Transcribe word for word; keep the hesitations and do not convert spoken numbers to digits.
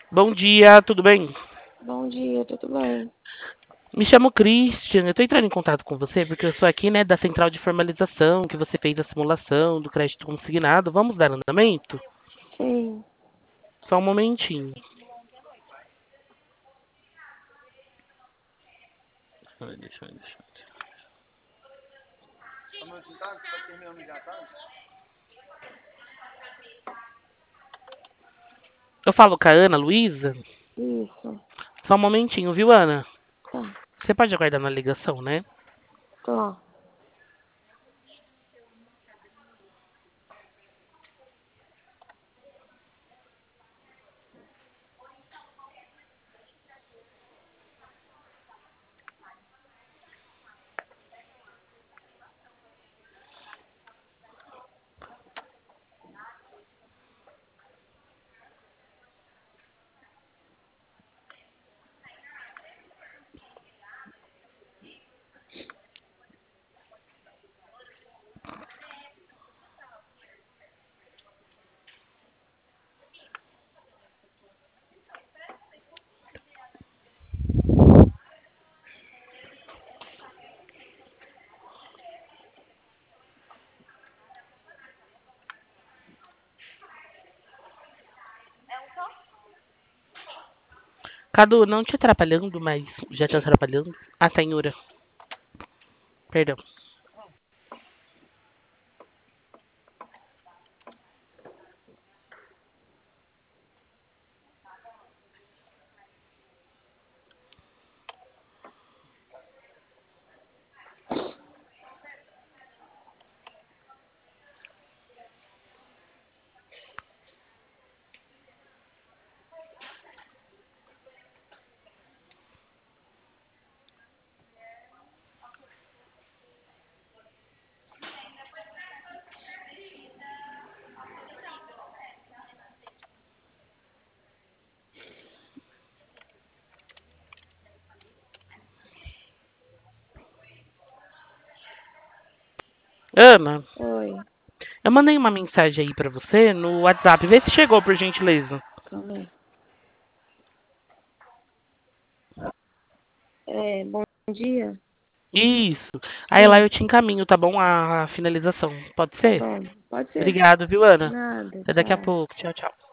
Bom dia, tudo bem? Bom dia, tudo bem? Me chamo Christian, eu tô entrando em contato com você porque eu sou aqui, né, da central de formalização, que você fez a simulação do crédito consignado. Vamos dar andamento? Sim. Só um momentinho. Deixa eu ver, deixa eu ver, deixa eu ver. Eu falo com a Ana Luísa? Isso. Só um momentinho, viu, Ana? Tá. Você pode aguardar na ligação, né? Tô. Cadu, não te atrapalhando, mas já te atrapalhando. Ah, senhora. Perdão. Ana, Oi. eu mandei uma mensagem aí pra você no WhatsApp. Vê se chegou, por gentileza. Calma aí. É, bom dia? Isso. Aí lá Sim. eu te encaminho, tá bom? A finalização. Pode Tá ser? bom. Pode ser. Obrigado, viu, Ana? Nada. Até daqui a Tchau. pouco. Tchau, tchau.